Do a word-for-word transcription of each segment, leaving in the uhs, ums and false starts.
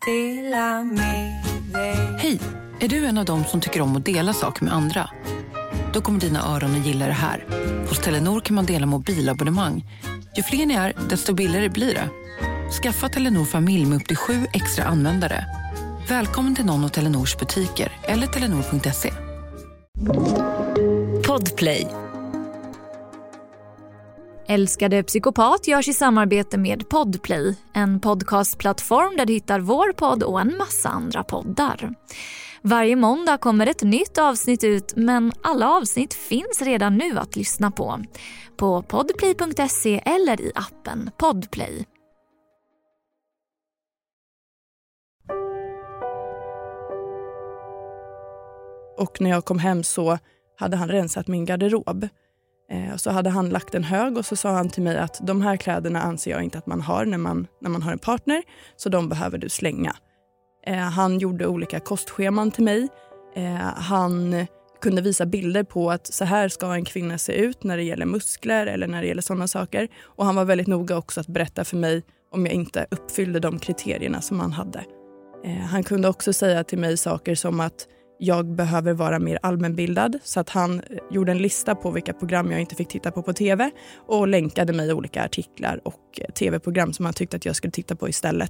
Hej, är du en av dem som tycker om att dela saker med andra? Då kommer dina öron att gilla det här. Hos Telenor kan man dela mobilabonnemang. Ju fler ni är, desto billigare blir det. Skaffa Telenor familj med upp till sju extra användare. Välkommen till någon av Telenors butiker eller telenor punkt se. Podplay. Älskade psykopat görs i samarbete med Podplay, en podcastplattform där du hittar vår podd och en massa andra poddar. Varje måndag kommer ett nytt avsnitt ut, men alla avsnitt finns redan nu att lyssna på. På podplay punkt se eller i appen Podplay. Och när jag kom hem så hade han rensat min garderob. Eh, och så hade han lagt en hög och så sa han till mig att de här kläderna anser jag inte att man har när man, när man har en partner. Så de behöver du slänga. Eh, han gjorde olika kostscheman till mig. Eh, han kunde visa bilder på att så här ska en kvinna se ut när det gäller muskler eller när det gäller sådana saker. Och han var väldigt noga också att berätta för mig om jag inte uppfyllde de kriterierna som han hade. Eh, han kunde också säga till mig saker som att jag behöver vara mer allmänbildad, så att han gjorde en lista på vilka program jag inte fick titta på på tv och länkade mig olika artiklar och tv-program som han tyckte att jag skulle titta på istället.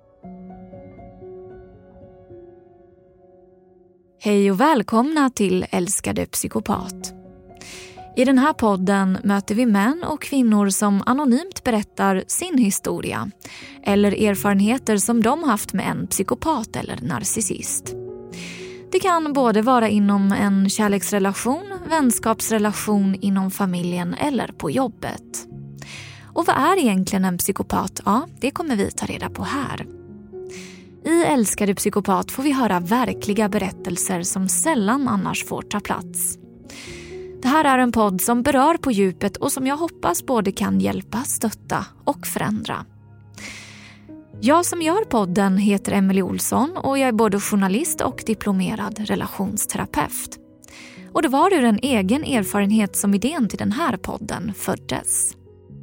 Hej och välkomna till Älskade psykopat. I den här podden möter vi män och kvinnor som anonymt berättar sin historia eller erfarenheter som de haft med en psykopat eller narcissist. Det kan både vara inom en kärleksrelation, vänskapsrelation, inom familjen eller på jobbet. Och vad är egentligen en psykopat? Ja, det kommer vi ta reda på här. I Älskade psykopat får vi höra verkliga berättelser som sällan annars får ta plats. Det här är en podd som berör på djupet och som jag hoppas både kan hjälpa, stötta och förändra. Jag som gör podden heter Emelie Olsson och jag är både journalist och diplomerad relationsterapeut. Och det var ur en egen erfarenhet som idén till den här podden föddes.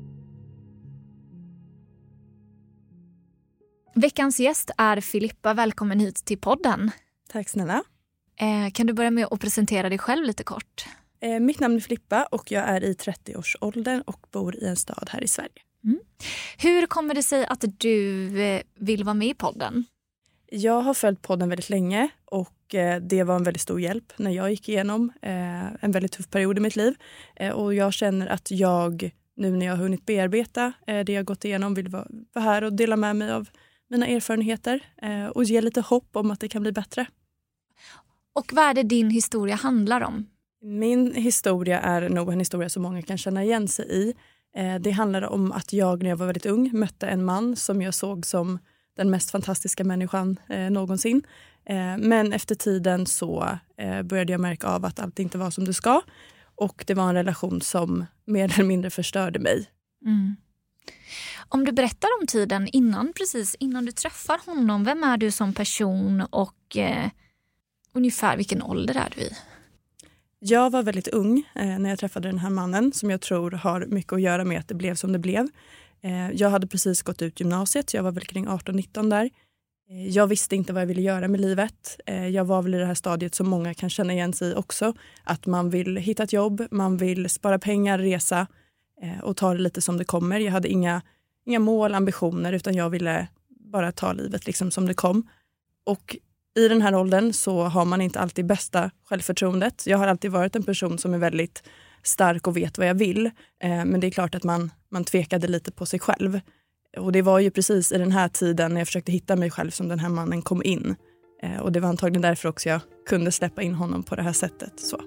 Veckans gäst är Filippa. Välkommen hit till podden. Tack snälla. Eh, kan du börja med att presentera dig själv lite kort? Eh, mitt namn är Filippa och jag är i trettioårsåldern och bor i en stad här i Sverige. Mm. Hur kommer det sig att du vill vara med i podden? Jag har följt podden väldigt länge och det var en väldigt stor hjälp när jag gick igenom en väldigt tuff period i mitt liv. Och jag känner att jag nu när jag har hunnit bearbeta det jag gått igenom vill vara här och dela med mig av mina erfarenheter och ge lite hopp om att det kan bli bättre. Och vad är det din historia handlar om? Min historia är nog en historia som många kan känna igen sig i. Det handlar om att jag när jag var väldigt ung mötte en man som jag såg som den mest fantastiska människan eh, någonsin. Eh, men efter tiden så eh, började jag märka av att allt inte var som det ska. Och det var en relation som mer eller mindre förstörde mig. Mm. Om du berättar om tiden innan, precis innan du träffar honom, vem är du som person och eh, ungefär vilken ålder är du i? Jag var väldigt ung eh, när jag träffade den här mannen som jag tror har mycket att göra med att det blev som det blev. Eh, jag hade precis gått ut gymnasiet så jag var väl kring arton nitton där. Eh, jag visste inte vad jag ville göra med livet. Eh, jag var väl i det här stadiet som många kan känna igen sig i också. Att man vill hitta ett jobb, man vill spara pengar, resa eh, och ta det lite som det kommer. Jag hade inga, inga mål, ambitioner utan jag ville bara ta livet liksom som det kom. Och i den här åldern så har man inte alltid bästa självförtroendet. Jag har alltid varit en person som är väldigt stark och vet vad jag vill. Eh, men det är klart att man, man tvekade lite på sig själv. Och det var ju precis i den här tiden när jag försökte hitta mig själv som den här mannen kom in. Eh, och det var antagligen därför också jag kunde släppa in honom på det här sättet. Så.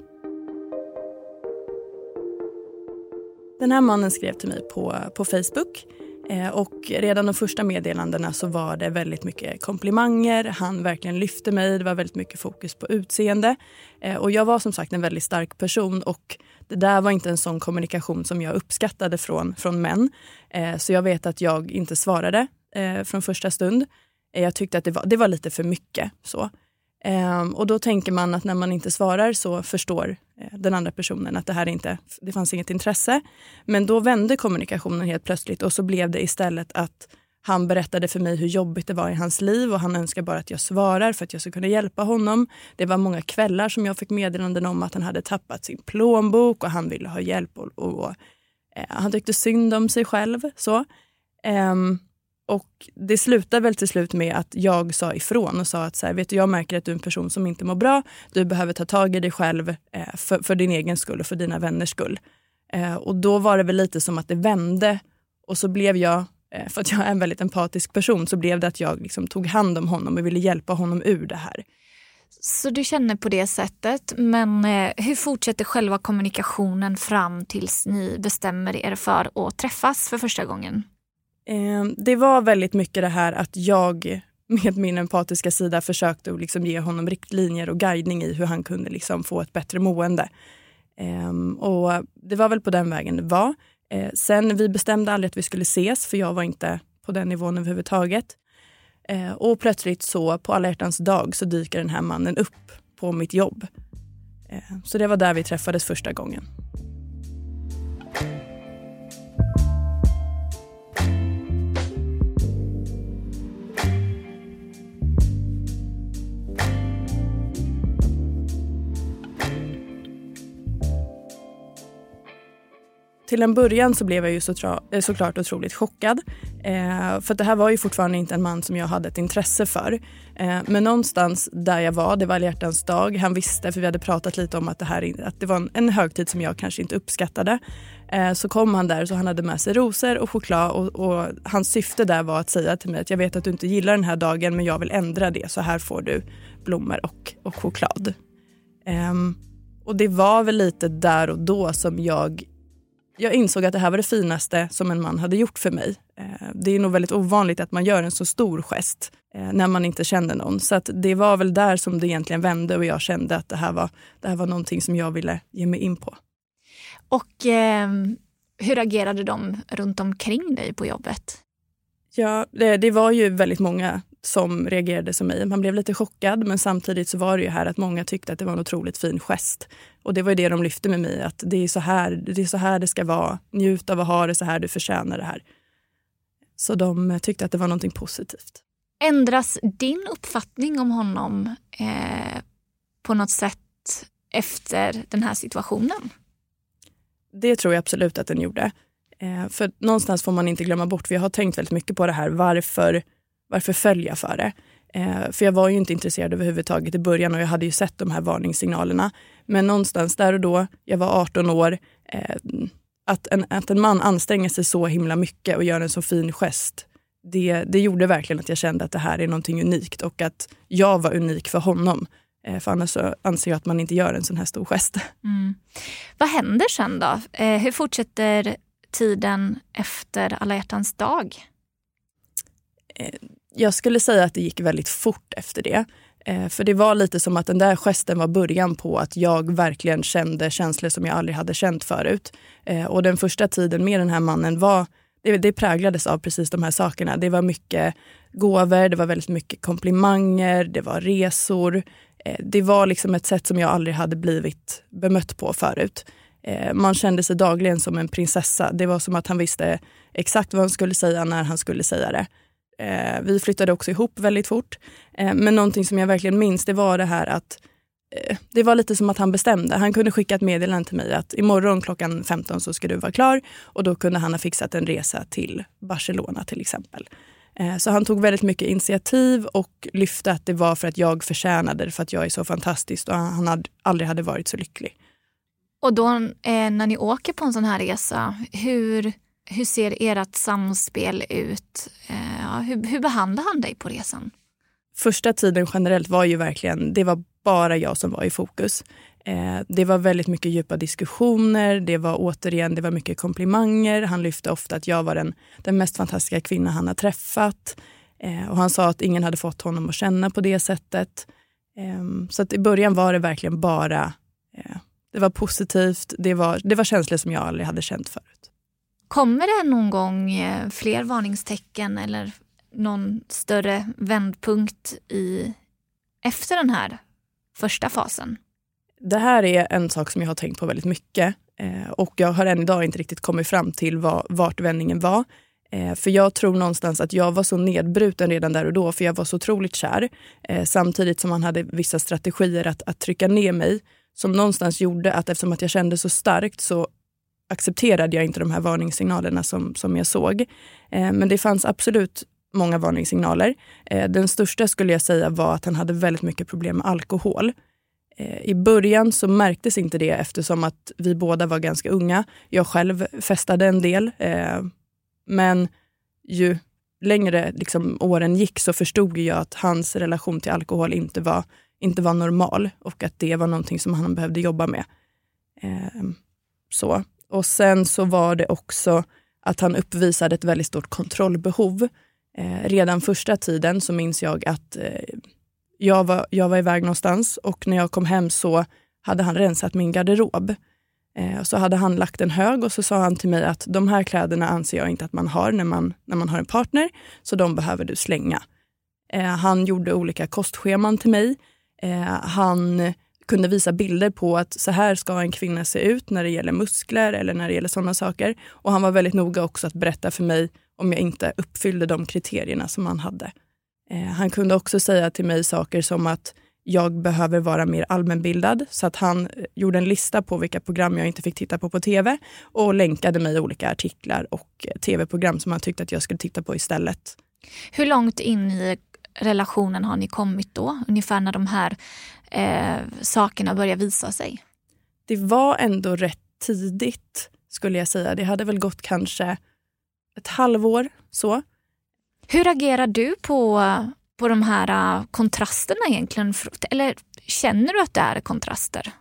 Den här mannen skrev till mig på, på Facebook. Och redan de första meddelandena så var det väldigt mycket komplimanger. Han verkligen lyfte mig. Det var väldigt mycket fokus på utseende. Och jag var som sagt en väldigt stark person. Och det där var inte en sån kommunikation som jag uppskattade från, från män. Så jag vet att jag inte svarade från första stund. Jag tyckte att det var, det var lite för mycket. Så. Och då tänker man att när man inte svarar så förstår den andra personen att det här inte, det fanns inget intresse. Men då vände kommunikationen helt plötsligt och så blev det istället att Han berättade för mig hur jobbigt det var i hans liv och han önskar bara att jag svarar för att jag ska kunna hjälpa honom. Det var många kvällar som jag fick meddelanden om att han hade tappat sin plånbok och han ville ha hjälp. Och, och, och eh, han tyckte synd om sig själv. Så. Um, och det slutade väl till slut med att jag sa ifrån och sa att så här, vet du, jag märker att du är en person som inte mår bra. Du behöver ta tag i dig själv eh, för, för din egen skull och för dina vänners skull. Eh, och då var det väl lite som att det vände och så blev jag, eh, för att jag är en väldigt empatisk person, så blev det att jag liksom tog hand om honom och ville hjälpa honom ur det här. Så du känner på det sättet, men eh, hur fortsätter själva kommunikationen fram tills ni bestämmer er för att träffas för första gången? Eh, det var väldigt mycket det här att jag med min empatiska sida försökte liksom ge honom riktlinjer och guidning i hur han kunde liksom få ett bättre mående. Um, och det var väl på den vägen det var. Uh, sen vi bestämde aldrig att vi skulle ses, för jag var inte på den nivån överhuvudtaget. Uh, och plötsligt så på alla hjärtans dag så dyker den här mannen upp på mitt jobb. Uh, så det var där vi träffades första gången. Till en början så blev jag ju så tra- såklart otroligt chockad. Eh, för det här var ju fortfarande inte en man som jag hade ett intresse för. Eh, men någonstans där jag var, det var alla hjärtans dag. Han visste, för vi hade pratat lite om att det, här, att det var en, en högtid som jag kanske inte uppskattade. Eh, så kom han där, så han hade med sig rosor och choklad. Och, och hans syfte där var att säga till mig att jag vet att du inte gillar den här dagen, men jag vill ändra det. Så här får du blommor och, och choklad. Eh, och det var väl lite där och då som jag... Jag insåg att det här var det finaste som en man hade gjort för mig. Det är nog väldigt ovanligt att man gör en så stor gest när man inte känner någon. Så att det var väl där som det egentligen vände och jag kände att det här var, det här var någonting som jag ville ge mig in på. Och eh, hur agerade de runt omkring dig på jobbet? Ja, det, det var ju väldigt många som reagerade som mig. Man blev lite chockad, men samtidigt så var det ju här att många tyckte att det var en otroligt fin gest. Och det var ju det de lyfte med mig, att det är så här det, är så här det ska vara. Njut av att ha det så här, du förtjänar det här. Så de tyckte att det var någonting positivt. Ändras din uppfattning om honom eh, på något sätt efter den här situationen? Det tror jag absolut att den gjorde. Eh, för någonstans får man inte glömma bort, för jag har tänkt väldigt mycket på det här. Varför, varför följa för det? Eh, för jag var ju inte intresserad överhuvudtaget i början och jag hade ju sett de här varningssignalerna. Men någonstans där och då, jag var arton år, eh, att, en, att en man anstränger sig så himla mycket och gör en så fin gest. Det, det gjorde verkligen att jag kände att det här är någonting unikt och att jag var unik för honom. Eh, för annars så anser jag att man inte gör en sån här stor gest. Mm. Vad händer sen då? Eh, hur fortsätter tiden efter alla hjärtans dag? Eh, jag skulle säga att det gick väldigt fort efter det. Eh, för det var lite som att den där gesten var början på att jag verkligen kände känslor som jag aldrig hade känt förut. Eh, och den första tiden med den här mannen var, det, det präglades av precis de här sakerna. Det var mycket gåvor, det var väldigt mycket komplimanger, det var resor. Eh, det var liksom ett sätt som jag aldrig hade blivit bemött på förut. Eh, man kände sig dagligen som en prinsessa. Det var som att han visste exakt vad han skulle säga när han skulle säga det. Eh, vi flyttade också ihop väldigt fort. Eh, men någonting som jag verkligen minns, det var det här att eh, det var lite som att han bestämde. Han kunde skicka ett meddelande till mig att imorgon klockan femton så ska du vara klar. Och då kunde han ha fixat en resa till Barcelona till exempel. Eh, så han tog väldigt mycket initiativ och lyfte att det var för att jag förtjänade det, för att jag är så fantastisk och han hade, aldrig hade varit så lycklig. Och då eh, när ni åker på en sån här resa, hur... Hur ser ert samspel ut? Eh, hur, hur behandlar han dig på resan? Första tiden generellt var ju verkligen, det var bara jag som var i fokus. Eh, det var väldigt mycket djupa diskussioner, det var återigen, det var mycket komplimanger. Han lyfte ofta att jag var den, den mest fantastiska kvinna han har träffat. Eh, och han sa att ingen hade fått honom att känna på det sättet. Eh, så att i början var det verkligen bara, eh, det var positivt, det var, det var känslor som jag aldrig hade känt förut. Kommer det någon gång fler varningstecken eller någon större vändpunkt i, efter den här första fasen? Det här är en sak som jag har tänkt på väldigt mycket. Eh, och jag har än idag inte riktigt kommit fram till vad, vart vändningen var. Eh, för jag tror någonstans att jag var så nedbruten redan där och då, för jag var så otroligt kär. Eh, samtidigt som han hade vissa strategier att, att trycka ner mig, som någonstans gjorde att eftersom att jag kände så starkt så accepterade jag inte de här varningssignalerna som, som jag såg. Eh, men det fanns absolut många varningssignaler. Eh, den största skulle jag säga var att han hade väldigt mycket problem med alkohol. Eh, I början så märktes inte det eftersom att vi båda var ganska unga. Jag själv festade en del. Eh, men ju längre liksom, åren gick så förstod jag att hans relation till alkohol inte var, inte var normal. Och att det var någonting som han behövde jobba med. Eh, så. Och sen så var det också att han uppvisade ett väldigt stort kontrollbehov. Eh, redan första tiden så minns jag att eh, jag, var, jag var iväg någonstans och när jag kom hem så hade han rensat min garderob. Eh, så hade han lagt en hög och så sa han till mig att de här kläderna anser jag inte att man har när man, när man har en partner, så de behöver du slänga. Eh, han gjorde olika kostscheman till mig. Eh, han kunde visa bilder på att så här ska en kvinna se ut när det gäller muskler eller när det gäller sådana saker. Och han var väldigt noga också att berätta för mig om jag inte uppfyllde de kriterierna som han hade. Eh, han kunde också säga till mig saker som att jag behöver vara mer allmänbildad. Så att han gjorde en lista på vilka program jag inte fick titta på på tv och länkade mig olika artiklar och tv-program som han tyckte att jag skulle titta på istället. Hur långt in i relationen har ni kommit då? Ungefär när de här eh, sakerna börjar visa sig? Det var ändå rätt tidigt skulle jag säga. Det hade väl gått kanske ett halvår så. Hur agerar du på, på de här uh, kontrasterna egentligen? Eller känner du att det är kontraster?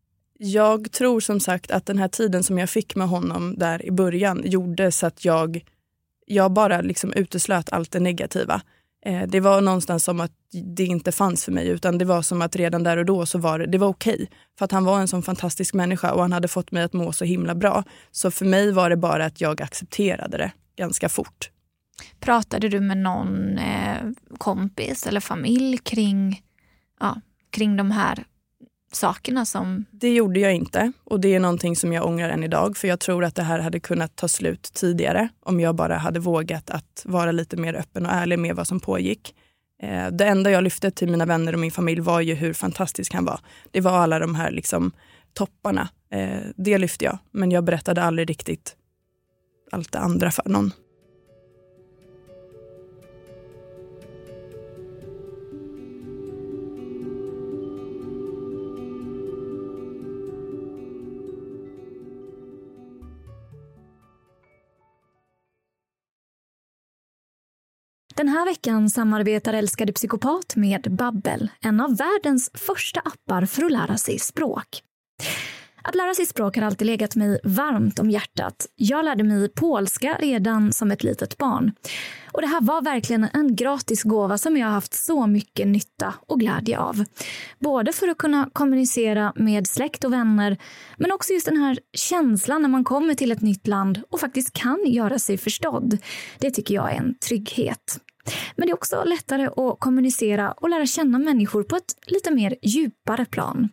Jag tror som sagt att den här tiden som jag fick med honom där i början gjorde så att jag, jag bara liksom uteslöt allt det negativa. Eh, det var någonstans som att det inte fanns för mig, utan det var som att redan där och då så var det, det var okej. För att han var en sån fantastisk människa och han hade fått mig att må så himla bra. Så för mig var det bara att jag accepterade det ganska fort. Pratade du med någon eh, kompis eller familj kring, ja, kring de här sakerna som... Det gjorde jag inte, och det är någonting som jag ångrar än idag, för jag tror att det här hade kunnat ta slut tidigare om jag bara hade vågat att vara lite mer öppen och ärlig med vad som pågick. Eh, det enda jag lyfte till mina vänner och min familj var ju hur fantastisk han var. Det var alla de här liksom topparna. Eh, det lyfte jag, men jag berättade aldrig riktigt allt det andra för någon. Den här veckan samarbetar Älskade psykopat med Babbel, en av världens första appar för att lära sig språk. Att lära sig språk har alltid legat mig varmt om hjärtat. Jag lärde mig polska redan som ett litet barn. Och det här var verkligen en gratis gåva som jag har haft så mycket nytta och glädje av. Både för att kunna kommunicera med släkt och vänner, men också just den här känslan när man kommer till ett nytt land och faktiskt kan göra sig förstådd. Det tycker jag är en trygghet. Men det är också lättare att kommunicera och lära känna människor på ett lite mer djupare plan.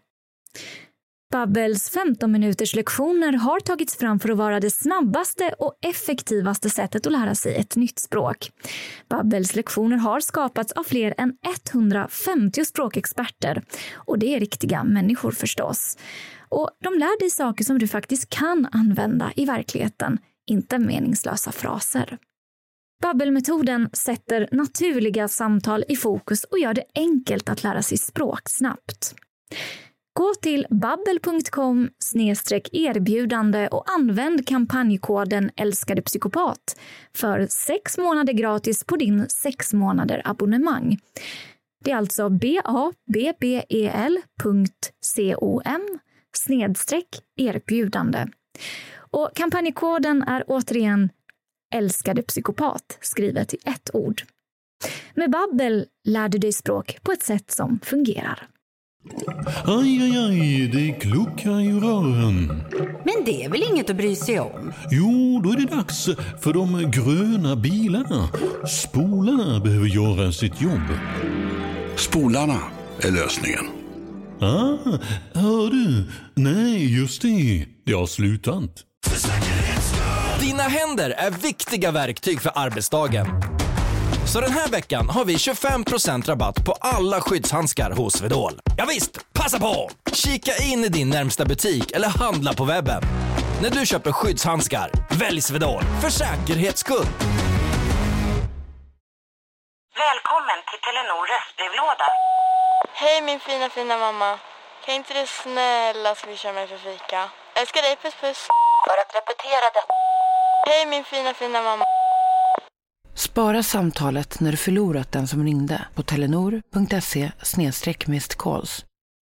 Babbels femton minuters lektioner har tagits fram för att vara det snabbaste och effektivaste sättet att lära sig ett nytt språk. Babbels lektioner har skapats av fler än etthundrafemtio språkexperter, och det är riktiga människor förstås. Och de lär dig saker som du faktiskt kan använda i verkligheten, inte meningslösa fraser. Babbelmetoden sätter naturliga samtal i fokus och gör det enkelt att lära sig språk snabbt. Gå till babbel punkt com snedstreck erbjudande och använd kampanjkoden Älskade psykopat för sex månader gratis på din sex månader abonnemang. Det är alltså babbel punkt com snedstreck erbjudande. Och kampanjkoden är återigen Älskade psykopat, skrivet i ett ord. Med Babbel lär du dig språk på ett sätt som fungerar. Aj, aj, aj, det kluckar i rören. Men det är väl inget att bry sig om? Jo, då är det dags för de gröna bilarna. Spolarna behöver göra sitt jobb. Spolarna är lösningen. Ah, hör du? Nej, just det. Det har slutat. Dina händer är viktiga verktyg för arbetsdagen. Så den här veckan har vi tjugofem procent rabatt på alla skyddshandskar hos Swedol. Ja visst, passa på! Kika in i din närmsta butik eller handla på webben. När du köper skyddshandskar, välj Swedol för säkerhets skull. Välkommen till Telenor röstbrevlåda. Hej min fina fina mamma. Kan inte du snälla swisha mig för fika? Älskar dig, puss puss. För att repetera det. Hej min fina fina mamma. Spara samtalet när du förlorat den som ringde på telenor punkt se slash missed calls.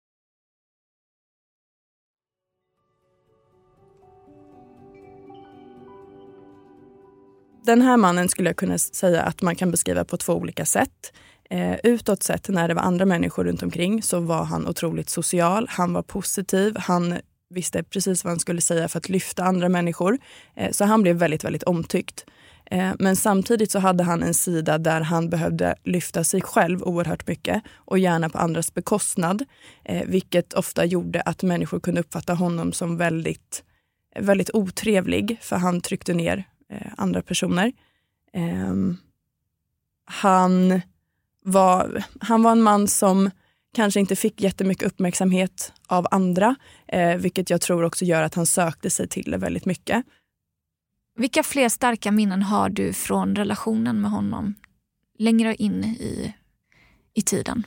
Den här mannen skulle jag kunna säga att man kan beskriva på två olika sätt. Eh, utåt sett, när det var andra människor runt omkring, så var han otroligt social. Han var positiv. Han visste precis vad han skulle säga för att lyfta andra människor. Eh, så han blev väldigt, väldigt omtyckt. Eh, men samtidigt så hade han en sida där han behövde lyfta sig själv oerhört mycket och gärna på andras bekostnad. Eh, vilket ofta gjorde att människor kunde uppfatta honom som väldigt, väldigt otrevlig, för han tryckte ner eh, andra personer. Eh, han... Var, han var en man som kanske inte fick jättemycket uppmärksamhet av andra, eh, vilket jag tror också gör att han sökte sig till det väldigt mycket. Vilka fler starka minnen har du från relationen med honom längre in i, i tiden?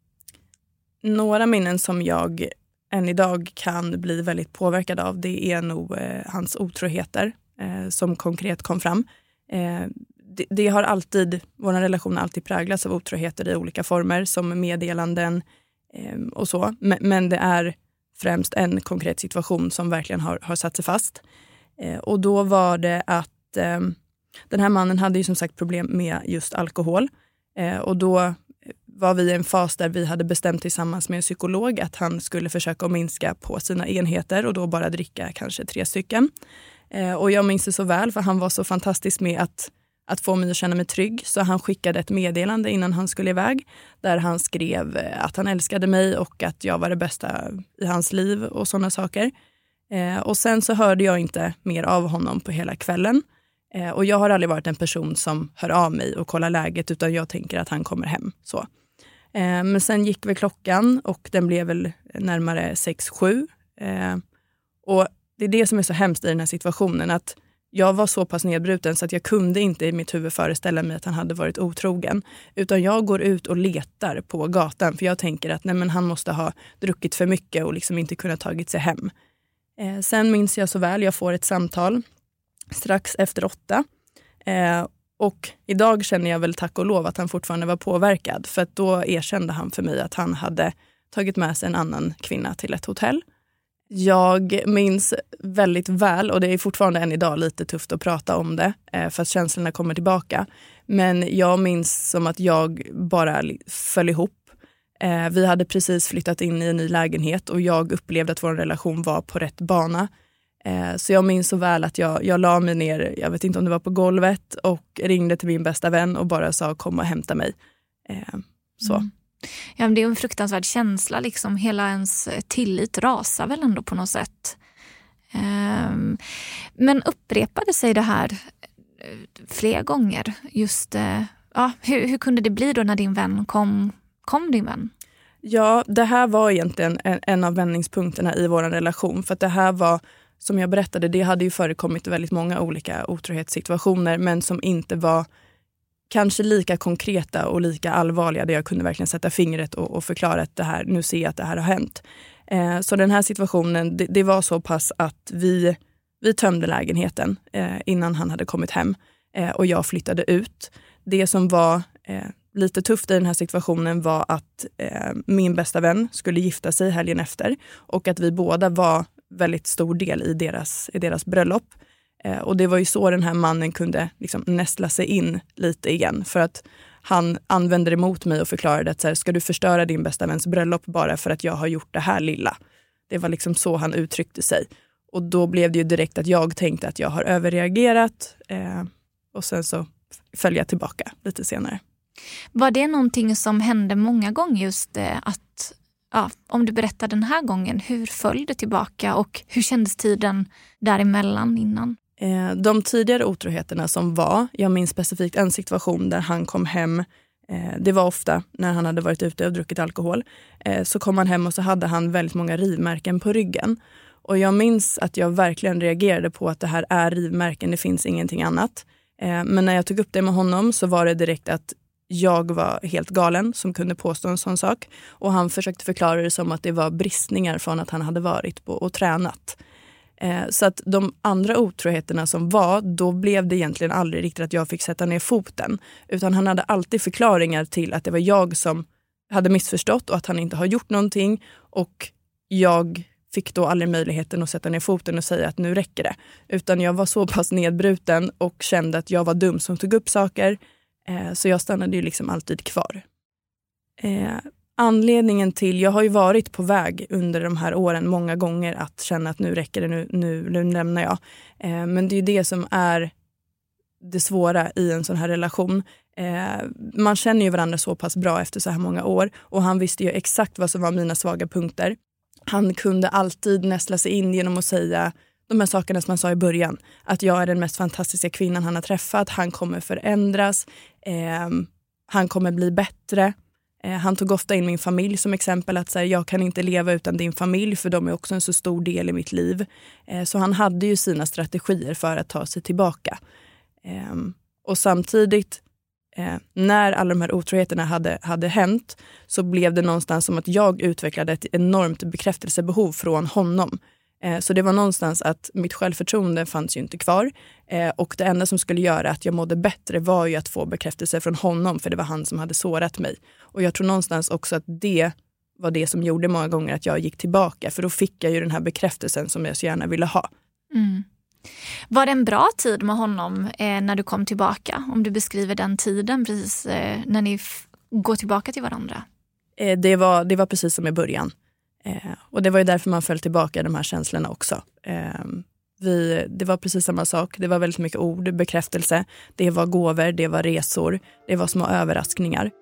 Några minnen som jag än idag kan bli väldigt påverkad av, det är nog eh, hans otroheter eh, som konkret kom fram. Eh, Det, det har alltid, vår relation har alltid präglats av otroheter i olika former, som meddelanden eh, och så. Men, men det är främst en konkret situation som verkligen har, har satt sig fast. Eh, och då var det att eh, den här mannen hade ju som sagt problem med just alkohol. Eh, och då var vi i en fas där vi hade bestämt tillsammans med en psykolog att han skulle försöka att minska på sina enheter och då bara dricka kanske tre stycken. Eh, och jag minns det så väl, för han var så fantastisk med att att få mig att känna mig trygg. Så han skickade ett meddelande innan han skulle iväg, där han skrev att han älskade mig och att jag var det bästa i hans liv och sådana saker. Eh, och sen så hörde jag inte mer av honom på hela kvällen. Eh, och jag har aldrig varit en person som hör av mig och kollar läget, utan jag tänker att han kommer hem. Så. Eh, men sen gick väl klockan och den blev väl närmare sex sju. Eh, och det är det som är så hemskt i den här situationen, att jag var så pass nedbruten så att jag kunde inte i mitt huvud föreställa mig att han hade varit otrogen. Utan jag går ut och letar på gatan, för jag tänker att nej, men han måste ha druckit för mycket och liksom inte kunnat tagit sig hem. Eh, sen minns jag så väl, jag får ett samtal strax efter åtta. Eh, och idag känner jag väl tack och lov att han fortfarande var påverkad. För att då erkände han för mig att han hade tagit med sig en annan kvinna till ett hotell. Jag minns väldigt väl, och det är fortfarande än idag lite tufft att prata om det eh, för att känslorna kommer tillbaka. Men jag minns som att jag bara föll ihop. Eh, vi hade precis flyttat in i en ny lägenhet och jag upplevde att vår relation var på rätt bana. Eh, så jag minns så väl att jag, jag la mig ner, jag vet inte om det var på golvet, och ringde till min bästa vän och bara sa kom och hämta mig. Eh, så. Mm. Ja, men det är en fruktansvärd känsla, liksom hela ens tillit rasar väl ändå på något sätt. Um, men upprepade sig det här fler gånger? Just, uh, ja, hur, hur kunde det bli då när din vän kom, kom din vän? Ja, det här var egentligen en, en av vändningspunkterna i vår relation. För att det här var, som jag berättade, det hade ju förekommit väldigt många olika otrohetssituationer, men som inte var kanske lika konkreta och lika allvarliga, där jag kunde verkligen sätta fingret och, och förklara att det här, nu ser jag att det här har hänt. Eh, så den här situationen, det, det var så pass att vi, vi tömde lägenheten eh, innan han hade kommit hem eh, och jag flyttade ut. Det som var eh, lite tufft i den här situationen var att eh, min bästa vän skulle gifta sig helgen efter, och att vi båda var väldigt stor del i deras, i deras bröllop. Eh, och det var ju så den här mannen kunde liksom nästla sig in lite igen, för att han använde det emot mig och förklarade att så här, ska du förstöra din bästa väns bröllop bara för att jag har gjort det här lilla? Det var liksom så han uttryckte sig. Och då blev det ju direkt att jag tänkte att jag har överreagerat, eh, och sen så följde jag tillbaka lite senare. Var det någonting som hände många gånger, just eh, att, ja, om du berättar den här gången, hur föll det tillbaka och hur kändes tiden däremellan innan? Eh, de tidigare otroheterna som var, jag minns specifikt en situation där han kom hem, eh, det var ofta när han hade varit ute och druckit alkohol, eh, så kom han hem och så hade han väldigt många rivmärken på ryggen. Och jag minns att jag verkligen reagerade på att det här är rivmärken, det finns ingenting annat. Eh, men när jag tog upp det med honom så var det direkt att jag var helt galen som kunde påstå en sån sak. Och han försökte förklara det som att det var bristningar från att han hade varit på och tränat. Eh, så att de andra otroheterna som var, då blev det egentligen aldrig riktigt att jag fick sätta ner foten. Utan han hade alltid förklaringar till att det var jag som hade missförstått och att han inte har gjort någonting. Och jag fick då aldrig möjligheten att sätta ner foten och säga att nu räcker det. Utan jag var så pass nedbruten och kände att jag var dum som tog upp saker. Eh, så jag stannade ju liksom alltid kvar. Eh, anledningen till, jag har ju varit på väg under de här åren många gånger att känna att nu räcker det, nu, nu, nu lämnar jag. Eh, men det är ju det som är det svåra i en sån här relation. Eh, man känner ju varandra så pass bra efter så här många år. Och han visste ju exakt vad som var mina svaga punkter. Han kunde alltid nästla sig in genom att säga de här sakerna som han sa i början. Att jag är den mest fantastiska kvinnan han har träffat. Han kommer förändras. Eh, han kommer bli bättre. Eh, han tog ofta in min familj som exempel. Att säga, jag kan inte leva utan din familj för de är också en så stor del i mitt liv. Eh, så han hade ju sina strategier för att ta sig tillbaka. Eh, och samtidigt eh, när alla de här otroheterna hade, hade hänt så blev det någonstans som att jag utvecklade ett enormt bekräftelsebehov från honom. Eh, så det var någonstans att mitt självförtroende fanns ju inte kvar. Eh, och det enda som skulle göra att jag mådde bättre var ju att få bekräftelse från honom. För det var han som hade sårat mig. Och jag tror någonstans också att det var det som gjorde många gånger att jag gick tillbaka. För då fick jag ju den här bekräftelsen som jag så gärna ville ha. Mm. Var det en bra tid med honom eh, när du kom tillbaka? Om du beskriver den tiden precis eh, när ni f- går tillbaka till varandra. Eh, det, var, det var precis som i början. Eh, och det var ju därför man föll tillbaka de här känslorna också. Eh, vi, det var precis samma sak. Det var väldigt mycket ord, bekräftelse. Det var gåvor, det var resor. Det var små överraskningar.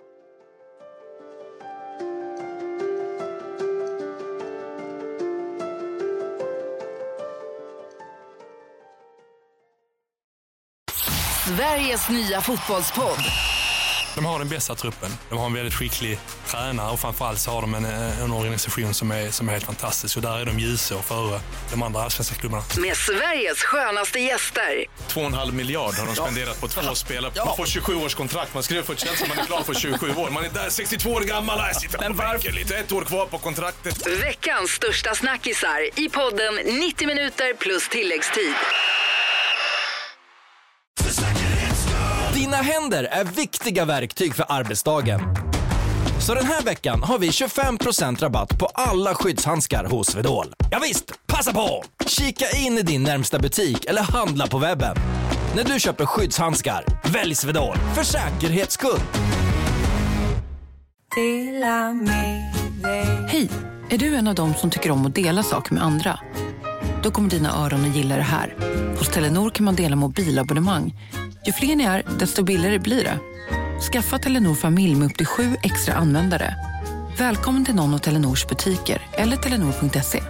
Sveriges nya fotbollspodd. De har den bästa truppen. De har en väldigt skicklig tränare och framförallt så har de en, en organisation som är, som är helt fantastisk. Och där är de ljusår före de andra allsvenska klubbarna. Med Sveriges skönaste gäster. Två och en halv miljard har de spenderat på två ja. spelare. Man får tjugosju års kontrakt. Man skriver för ett känsla man är klar för tjugosju år. Man är där sextiotvå år gammal. Jag sitter Men varför lite ett år kvar på kontraktet. Veckans största snackisar i podden nittio minuter plus tilläggstid. Dina händer är viktiga verktyg för arbetsdagen. Så den här veckan har vi tjugofem procent rabatt på alla skyddshandskar hos Swedol. Ja visst, passa på! Kika in i din närmsta butik eller handla på webben. När du köper skyddshandskar, välj Swedol för säkerhets skull. Hej, är du en av dem som tycker om att dela saker med andra? Då kommer dina öron att gilla det här. Hos Telenor kan man dela mobilabonnemang. Ju fler ni är, desto billigare blir det. Skaffa Telenor familj med upp till sju extra användare. Välkommen till någon av Telenors butiker eller telenor punkt se.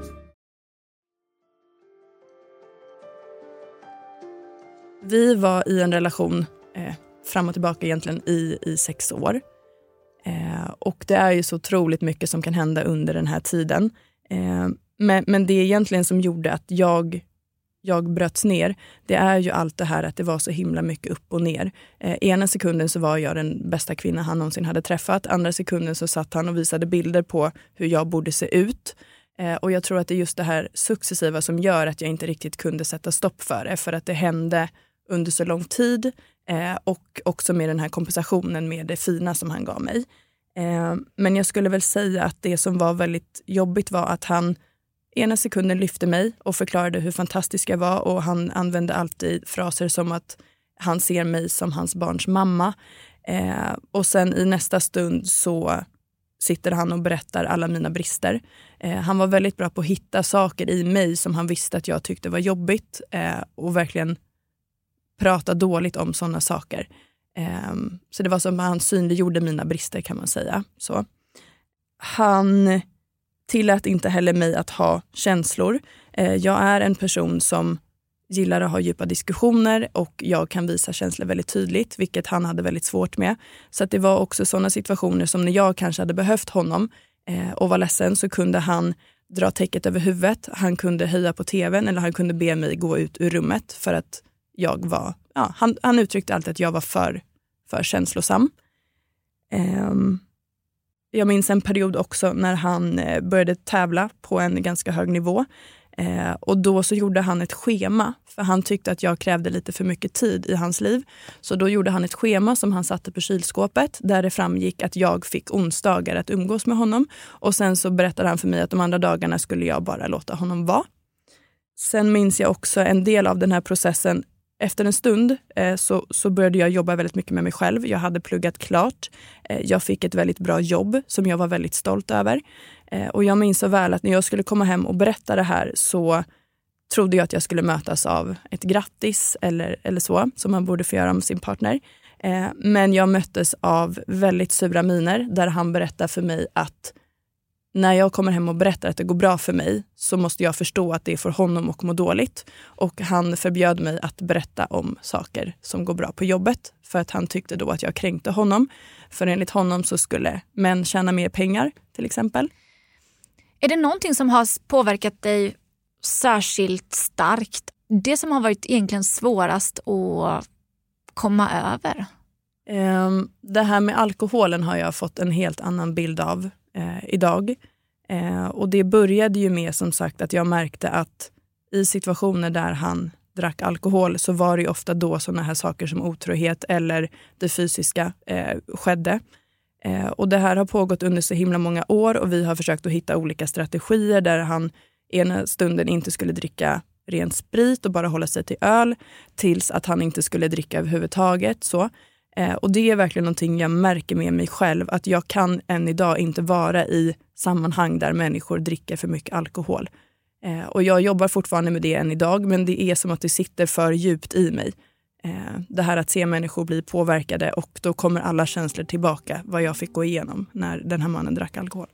Vi var i en relation eh, fram och tillbaka egentligen i, i sex år. Eh, och det är ju så otroligt mycket som kan hända under den här tiden. Eh, men, men det är egentligen som gjorde att jag... jag bröts ner, det är ju allt det här att det var så himla mycket upp och ner. Eh, ena sekunden så var jag den bästa kvinna han någonsin hade träffat. Andra sekunden så satt han och visade bilder på hur jag borde se ut. Eh, och jag tror att det är just det här successiva som gör att jag inte riktigt kunde sätta stopp för det. För att det hände under så lång tid. Eh, och också med den här kompensationen med det fina som han gav mig. Eh, men jag skulle väl säga att det som var väldigt jobbigt var att han ena sekunden lyfte mig och förklarade hur fantastisk jag var. Och han använde alltid fraser som att han ser mig som hans barns mamma. Eh, och sen i nästa stund så sitter han och berättar alla mina brister. Eh, han var väldigt bra på att hitta saker i mig som han visste att jag tyckte var jobbigt. Eh, och verkligen prata dåligt om sådana saker. Eh, så det var som att han synliggjorde mina brister kan man säga. Så. Han... tillät inte heller mig att ha känslor. Eh, jag är en person som gillar att ha djupa diskussioner och jag kan visa känslor väldigt tydligt, vilket han hade väldigt svårt med. Så att det var också sådana situationer som när jag kanske hade behövt honom eh, och var ledsen, så kunde han dra täcket över huvudet, han kunde höja på tvn eller han kunde be mig gå ut ur rummet för att jag var, ja, han, han uttryckte alltid att jag var för, för känslosam. Eh, jag minns en period också när han eh, började tävla på en ganska hög nivå. Eh, och då så gjorde han ett schema, för han tyckte att jag krävde lite för mycket tid i hans liv. Så då gjorde han ett schema som han satte på kylskåpet där det framgick att jag fick onsdagar att umgås med honom. Och sen så berättade han för mig att de andra dagarna skulle jag bara låta honom vara. Sen minns jag också en del av den här processen. Efter en stund eh, så, så började jag jobba väldigt mycket med mig själv. Jag hade pluggat klart. Eh, jag fick ett väldigt bra jobb som jag var väldigt stolt över. Eh, och jag minns så väl att när jag skulle komma hem och berätta det här så trodde jag att jag skulle mötas av ett grattis eller, eller så, som man borde få göra med sin partner. Eh, men jag möttes av väldigt sura miner där han berättade för mig att när jag kommer hem och berättar att det går bra för mig så måste jag förstå att det får honom att må dåligt. Och han förbjöd mig att berätta om saker som går bra på jobbet. För att han tyckte då att jag kränkte honom. För enligt honom så skulle män tjäna mer pengar till exempel. Är det någonting som har påverkat dig särskilt starkt? Det som har varit egentligen svårast att komma över? Um, det här med alkoholen har jag fått en helt annan bild av eh, idag. Eh, och det började ju med som sagt att jag märkte att i situationer där han drack alkohol så var det ofta då sådana här saker som otrohet eller det fysiska eh, skedde. Eh, och det här har pågått under så himla många år och vi har försökt att hitta olika strategier där han ena stunden inte skulle dricka ren sprit och bara hålla sig till öl tills att han inte skulle dricka överhuvudtaget. Så. Eh, och det är verkligen någonting jag märker med mig själv, att jag kan än idag inte vara i sammanhang där människor dricker för mycket alkohol. Eh, och jag jobbar fortfarande med det än idag, men det är som att det sitter för djupt i mig. Eh, det här att se människor bli påverkade och då kommer alla känslor tillbaka vad jag fick gå igenom när den här mannen drack alkohol.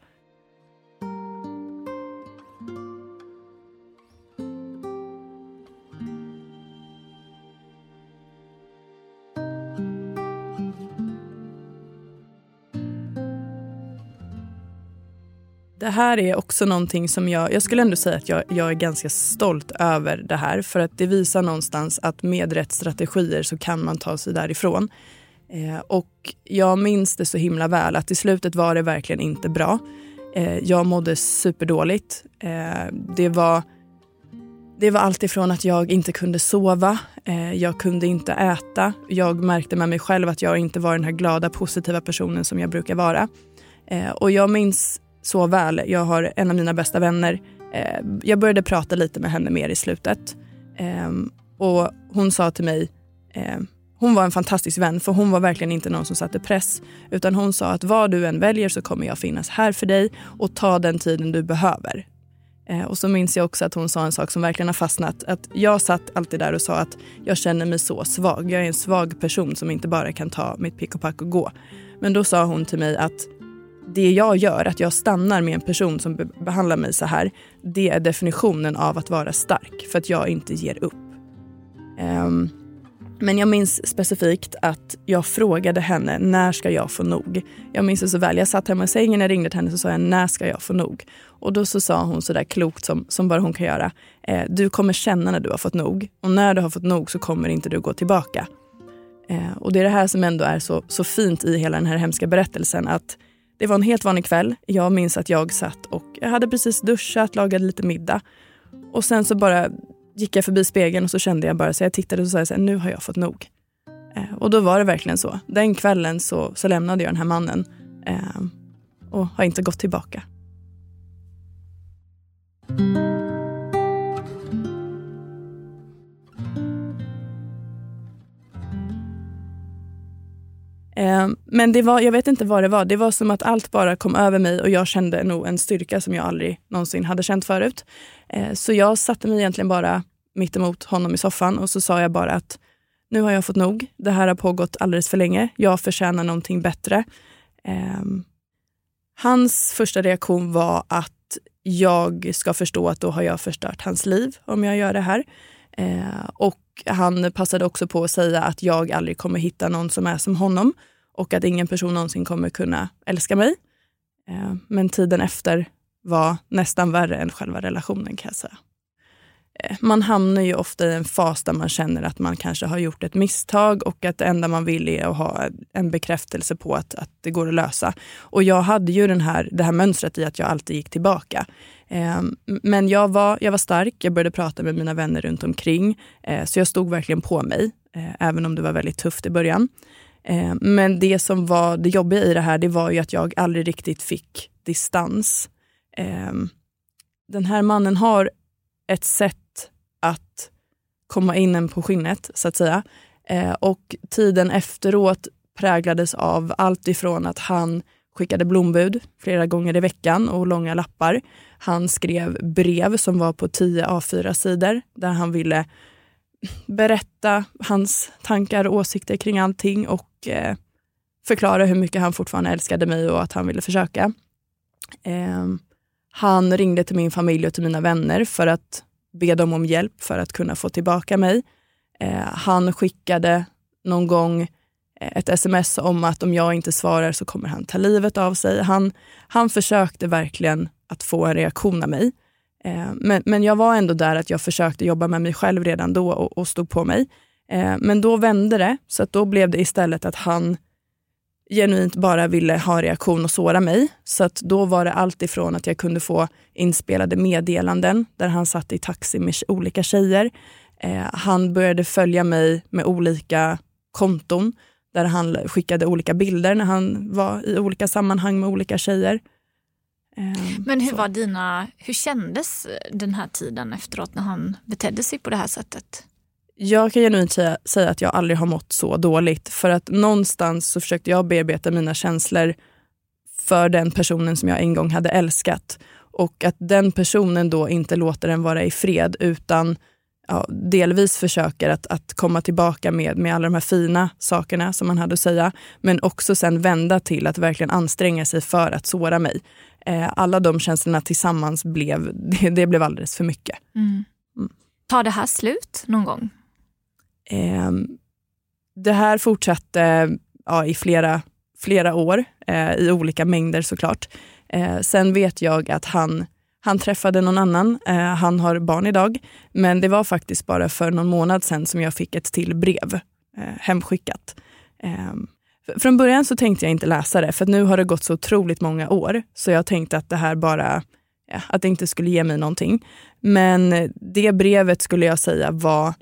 Det här är också någonting som jag, jag skulle ändå säga att jag, jag är ganska stolt över det här. För att det visar någonstans att med rätt strategier så kan man ta sig därifrån. Eh, och jag minns det så himla väl att i slutet var det verkligen inte bra. Eh, jag mådde superdåligt. Eh, det var, det var allt ifrån att jag inte kunde sova. Eh, jag kunde inte äta. Jag märkte med mig själv att jag inte var den här glada, positiva personen som jag brukar vara. Eh, och jag minns så väl. Jag har en av mina bästa vänner. Eh, jag började prata lite med henne mer i slutet. Eh, och hon sa till mig, eh, hon var en fantastisk vän för hon var verkligen inte någon som satte press. Utan hon sa att vad du än väljer så kommer jag finnas här för dig och ta den tiden du behöver. Eh, och så minns jag också att hon sa en sak som verkligen har fastnat. Att jag satt alltid där och sa att jag känner mig så svag. Jag är en svag person som inte bara kan ta mitt pick och pack och gå. Men då sa hon till mig att det jag gör, att jag stannar med en person som be- behandlar mig så här, det är definitionen av att vara stark, för att jag inte ger upp. Um, men jag minns specifikt att jag frågade henne, när ska jag få nog? Jag minns det så väl, jag satt hemma i sängen när jag ringde till henne så sa jag, när ska jag få nog? Och då så sa hon så där klokt som, som bara hon kan göra, eh, du kommer känna när du har fått nog, och när du har fått nog så kommer inte du gå tillbaka. Eh, och det är det här som ändå är så, så fint i hela den här hemska berättelsen, att det var en helt vanlig kväll. Jag minns att jag satt och jag hade precis duschat, lagade lite middag. Och sen så bara gick jag förbi spegeln och så kände jag bara, så jag tittade och så sa jag så här, nu har jag fått nog. Eh, och då var det verkligen så. Den kvällen så, så lämnade jag den här mannen eh, och har inte gått tillbaka. Men det var, jag vet inte vad det var. Det var som att allt bara kom över mig och jag kände nog en styrka som jag aldrig någonsin hade känt förut. Så jag satte mig egentligen bara mitt emot honom i soffan och så sa jag bara att nu har jag fått nog. Det här har pågått alldeles för länge. Jag förtjänar någonting bättre. Hans första reaktion var att jag ska förstå att då har jag förstört hans liv om jag gör det här. Eh, och han passade också på att säga att jag aldrig kommer hitta någon som är som honom och att ingen person någonsin kommer kunna älska mig. Eh, men tiden efter var nästan värre än själva relationen, kan jag säga. Eh, man hamnar ju ofta i en fas där man känner att man kanske har gjort ett misstag och att det enda man vill är att ha en bekräftelse på att, att det går att lösa. Och jag hade ju den här, det här mönstret i att jag alltid gick tillbaka. Eh, men jag var, jag var stark, jag började prata med mina vänner runt omkring. Eh, så jag stod verkligen på mig, eh, även om det var väldigt tufft i början. Eh, men det som var det jobbiga i det här, det var ju att jag aldrig riktigt fick distans. Eh, den här mannen har ett sätt att komma in en på skinnet, så att säga. Eh, och tiden efteråt präglades av allt ifrån att han skickade blombud flera gånger i veckan och långa lappar. Han skrev brev som var på tio A fyra sidor där han ville berätta hans tankar och åsikter kring allting och eh, förklara hur mycket han fortfarande älskade mig och att han ville försöka. Eh, han ringde till min familj och till mina vänner för att be dem om hjälp för att kunna få tillbaka mig. Eh, han skickade någon gång ett sms om att om jag inte svarar så kommer han ta livet av sig. Han, han försökte verkligen att få en reaktion av mig. Eh, men, men jag var ändå där att jag försökte jobba med mig själv redan då och, och stod på mig. Eh, men då vände det, så att då blev det istället att han genuint bara ville ha reaktion och såra mig. Så att då var det allt ifrån att jag kunde få inspelade meddelanden där han satt i taxi med olika tjejer. Eh, han började följa mig med olika konton där han skickade olika bilder när han var i olika sammanhang med olika tjejer. Eh, Men hur så. var dina, hur kändes den här tiden efteråt när han betedde sig på det här sättet? Jag kan genuint säga, säga att jag aldrig har mått så dåligt. För att någonstans så försökte jag bearbeta mina känslor för den personen som jag en gång hade älskat. Och att den personen då inte låter den vara i fred utan ja, delvis försöker att, att komma tillbaka med, med alla de här fina sakerna som man hade att säga. Men också sen vända till att verkligen anstränga sig för att såra mig. Eh, alla de känslorna tillsammans blev, det, det blev alldeles för mycket. Mm. Mm. Tar det här slut någon gång? Eh, det här fortsatte ja, i flera, flera år eh, i olika mängder såklart. Eh, sen vet jag att han, han träffade någon annan. Eh, han har barn idag. Men det var faktiskt bara för någon månad sedan som jag fick ett till brev eh, hemskickat. Eh, från början så tänkte jag inte läsa det för att nu har det gått så otroligt många år. Så jag tänkte att det här bara, ja, att det inte skulle ge mig någonting. Men det brevet skulle jag säga var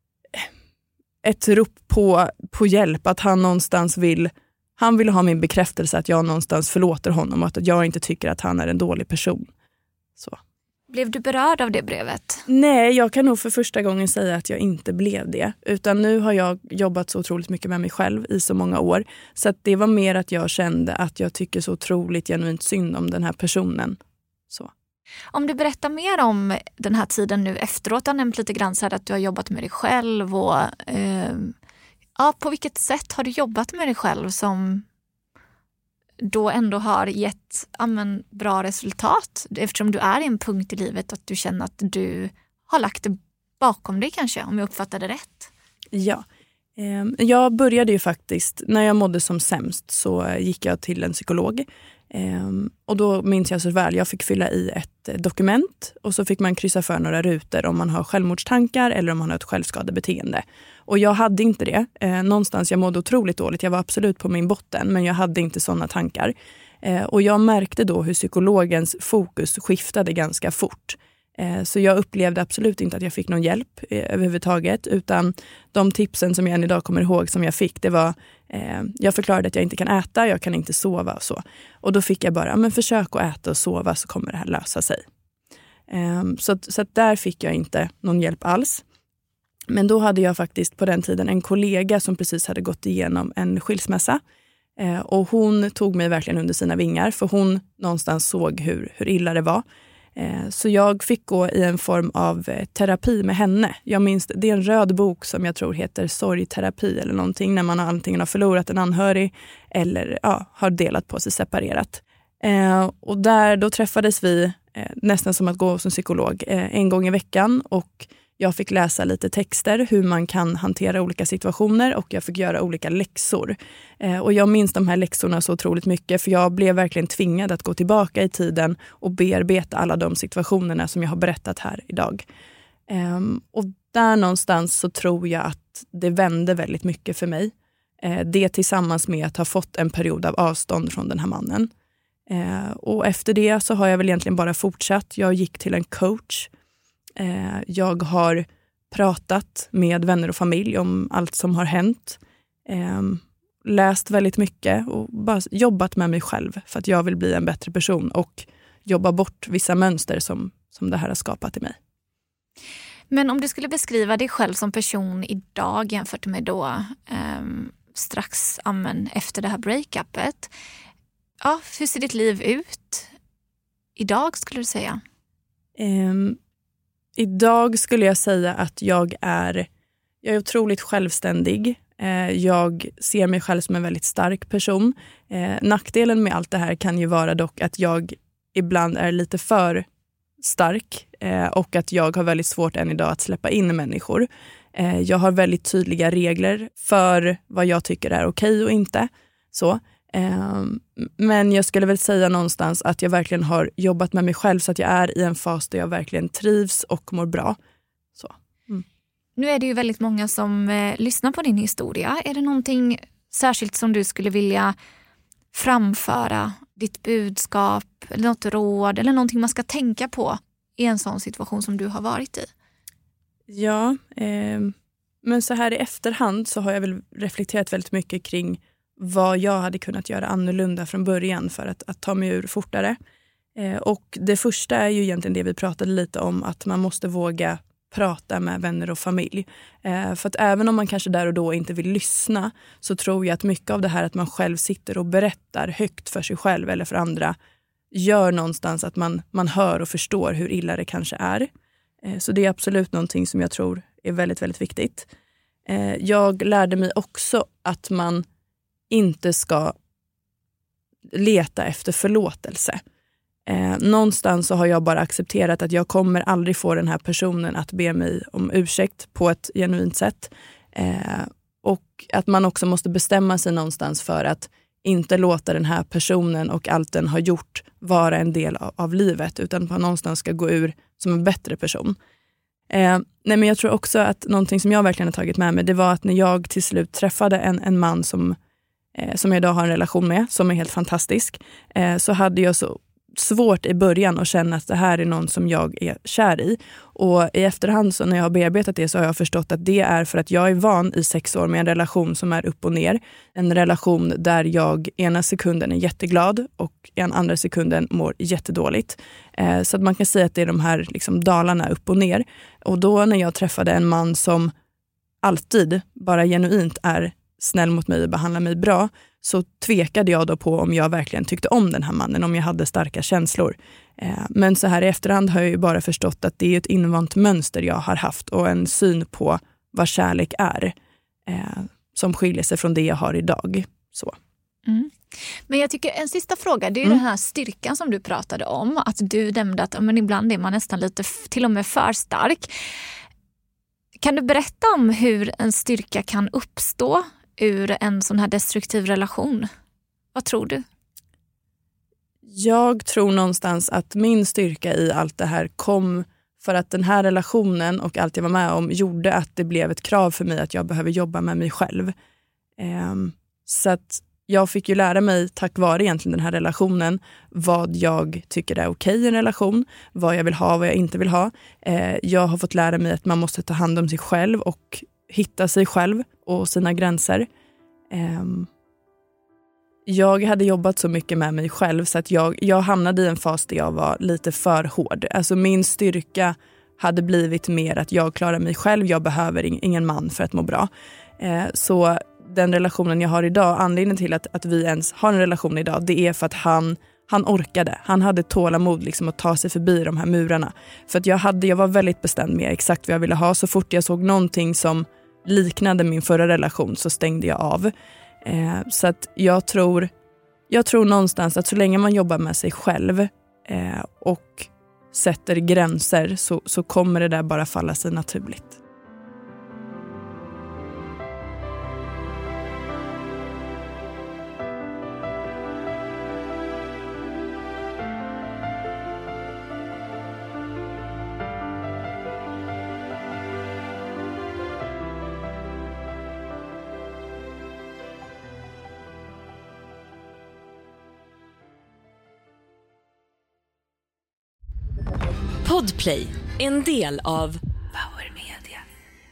ett rop på, på hjälp, att han någonstans vill han vill ha min bekräftelse att jag någonstans förlåter honom och att jag inte tycker att han är en dålig person. Så. Blev du berörd av det brevet? Nej, jag kan nog för första gången säga att jag inte blev det. Utan nu har jag jobbat så otroligt mycket med mig själv i så många år. Så att det var mer att jag kände att jag tycker så otroligt genuint synd om den här personen. Så. Om du berättar mer om den här tiden nu efteråt, jag har nämnt lite grann så här att du har jobbat med dig själv och eh, ja, på vilket sätt har du jobbat med dig själv som då ändå har gett ja, men, bra resultat eftersom du är i en punkt i livet att du känner att du har lagt det bakom dig kanske, om jag uppfattar det rätt? Ja, eh, jag började ju faktiskt, när jag mådde som sämst så gick jag till en psykolog. Um, och då minns jag så väl, jag fick fylla i ett dokument och så fick man kryssa för några rutor om man har självmordstankar eller om man har ett självskadebeteende. Och jag hade inte det. Uh, någonstans jag mådde otroligt dåligt, jag var absolut på min botten men jag hade inte sådana tankar. Uh, och jag märkte då hur psykologens fokus skiftade ganska fort. Uh, så jag upplevde absolut inte att jag fick någon hjälp uh, överhuvudtaget utan de tipsen som jag än idag kommer ihåg som jag fick, det var Eh, jag förklarade att jag inte kan äta, jag kan inte sova och så. Och då fick jag bara, men försök att äta och sova så kommer det här lösa sig. Eh, så, så att där fick jag inte någon hjälp alls. Men då hade jag faktiskt på den tiden en kollega som precis hade gått igenom en skilsmässa. Eh, och hon tog mig verkligen under sina vingar för hon någonstans såg hur, hur illa det var. Så jag fick gå i en form av terapi med henne. Jag minns, det är en röd bok som jag tror heter Sorgterapi eller någonting. När man antingen har förlorat en anhörig eller ja, har delat på sig separerat. Eh, och där, då träffades vi eh, nästan som att gå som psykolog eh, en gång i veckan, och jag fick läsa lite texter hur man kan hantera olika situationer, och jag fick göra olika läxor. Eh, och jag minns de här läxorna så otroligt mycket, för jag blev verkligen tvingad att gå tillbaka i tiden och bearbeta alla de situationerna som jag har berättat här idag. Eh, och där någonstans så tror jag att det vände väldigt mycket för mig. Eh, det tillsammans med att ha fått en period av avstånd från den här mannen. Eh, och efter det så har jag väl egentligen bara fortsatt. Jag gick till en coach. Eh, jag har pratat med vänner och familj om allt som har hänt. Eh, läst väldigt mycket och bara jobbat med mig själv för att jag vill bli en bättre person och jobba bort vissa mönster som, som det här har skapat i mig. Men om du skulle beskriva dig själv som person idag jämfört med då eh, strax amen, efter det här breakupet. Ja, hur ser ditt liv ut idag skulle du säga? Um, idag skulle jag säga att jag är, jag är otroligt självständig. Uh, jag ser mig själv som en väldigt stark person. Uh, nackdelen med allt det här kan ju vara dock att jag ibland är lite för stark uh, och att jag har väldigt svårt än idag att släppa in människor. Uh, jag har väldigt tydliga regler för vad jag tycker är okej och inte. Så. Men jag skulle väl säga någonstans att jag verkligen har jobbat med mig själv så att jag är i en fas där jag verkligen trivs och mår bra. Så. Mm. Nu är det ju väldigt många som eh, lyssnar på din historia. Är det någonting särskilt som du skulle vilja framföra? Ditt budskap eller något råd eller någonting man ska tänka på i en sån situation som du har varit i? Ja, eh, men så här i efterhand så har jag väl reflekterat väldigt mycket kring vad jag hade kunnat göra annorlunda från början för att, att ta mig ur fortare. Eh, och det första är ju egentligen det vi pratade lite om, att man måste våga prata med vänner och familj. Eh, för att även om man kanske där och då inte vill lyssna, så tror jag att mycket av det här att man själv sitter och berättar högt för sig själv eller för andra gör någonstans att man, man hör och förstår hur illa det kanske är. Eh, så det är absolut någonting som jag tror är väldigt, väldigt viktigt. Eh, jag lärde mig också att man inte ska leta efter förlåtelse. Eh, någonstans så har jag bara accepterat att jag kommer aldrig få den här personen att be mig om ursäkt på ett genuint sätt. Eh, och att man också måste bestämma sig någonstans för att inte låta den här personen och allt den har gjort vara en del av, av livet, utan man någonstans ska gå ur som en bättre person. Eh, nej men jag tror också att någonting som jag verkligen har tagit med mig, det var att när jag till slut träffade en, en man som som jag idag har en relation med, som är helt fantastisk, eh, så hade jag så svårt i början att känna att det här är någon som jag är kär i. Och i efterhand så när jag har bearbetat det så har jag förstått att det är för att jag är van i sex år med en relation som är upp och ner. En relation där jag ena sekunden är jätteglad och en andra sekunden mår jättedåligt. Eh, så att man kan säga att det är de här liksom dalarna upp och ner. Och då när jag träffade en man som alltid bara genuint är snäll mot mig och behandlar mig bra, så tvekade jag då på om jag verkligen tyckte om den här mannen, om jag hade starka känslor. Eh, men så här i efterhand har jag ju bara förstått att det är ett invant mönster jag har haft och en syn på vad kärlek är eh, som skiljer sig från det jag har idag. Så. Mm. Men jag tycker en sista fråga, det är ju mm. den här styrkan som du pratade om, att du nämnde att men ibland är man nästan lite till och med för stark. Kan du berätta om hur en styrka kan uppstå ur en sån här destruktiv relation? Vad tror du? Jag tror någonstans att min styrka i allt det här kom för att den här relationen och allt jag var med om gjorde att det blev ett krav för mig att jag behöver jobba med mig själv. Um, så att jag fick ju lära mig tack vare egentligen den här relationen vad jag tycker är okej i en relation, vad jag vill ha, vad jag inte vill ha. Uh, jag har fått lära mig att man måste ta hand om sig själv och hitta sig själv och sina gränser. Um, jag hade jobbat så mycket med mig själv så att jag, jag hamnade i en fas där jag var lite för hård. Alltså min styrka hade blivit mer att jag klarar mig själv, jag behöver ingen man för att må bra. Uh, så den relationen jag har idag, anledningen till att, att vi ens har en relation idag, det är för att han, han orkade. Han hade tålamod liksom att ta sig förbi de här murarna. För att jag, hade, jag var väldigt bestämd med exakt vad jag ville ha. Så fort jag såg någonting som liknade min förra relation så stängde jag av. Eh, så att jag tror, jag tror någonstans att så länge man jobbar med sig själv eh, och sätter gränser så, så kommer det där bara falla sig naturligt. Podplay, en del av Power Media.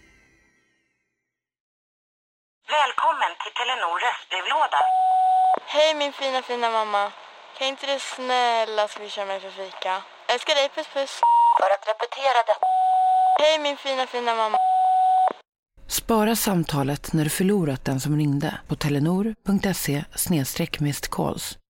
Välkommen till Telenor röstbrevlåda. Hej min fina fina mamma. Kan inte du snälla swisha mig för fika? Älskar dig, puss puss. För att repetera detta. Hej min fina fina mamma. Spara samtalet när du förlorat den som ringde på telenor punkt se slash missed calls.